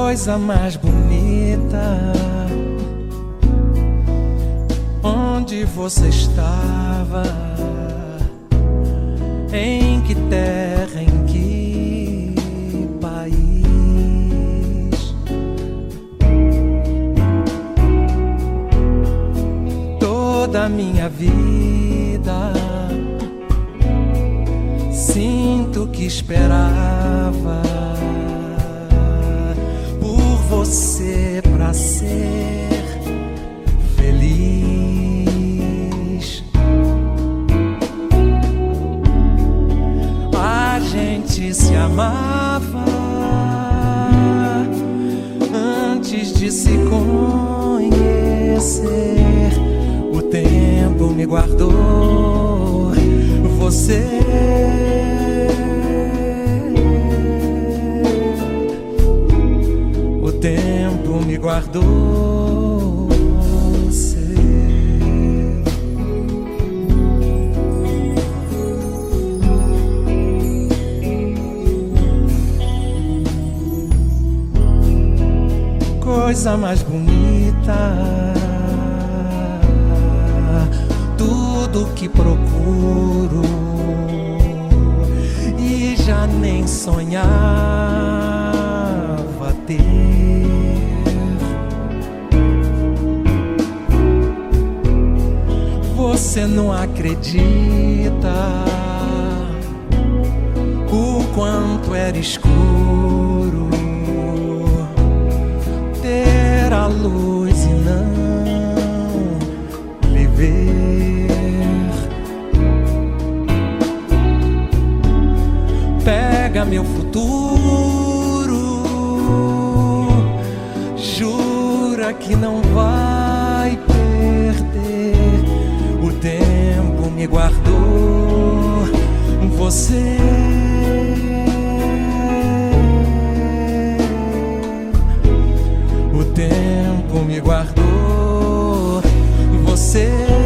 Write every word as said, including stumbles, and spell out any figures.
Coisa mais bonita, onde você estava? Em que terra, em que país? Toda a minha vida sinto que esperava por você pra ser feliz. A gente se amava antes de se conhecer. O tempo me guardou você. O tempo me guardou você. Coisa mais bonita, tudo que procuro e já nem sonhava ter. Você não acredita o quanto era escuro ter a luz e não lhe ver. Pega meu futuro, jura que não vai perder. O tempo me guardou você. O tempo me guardou você.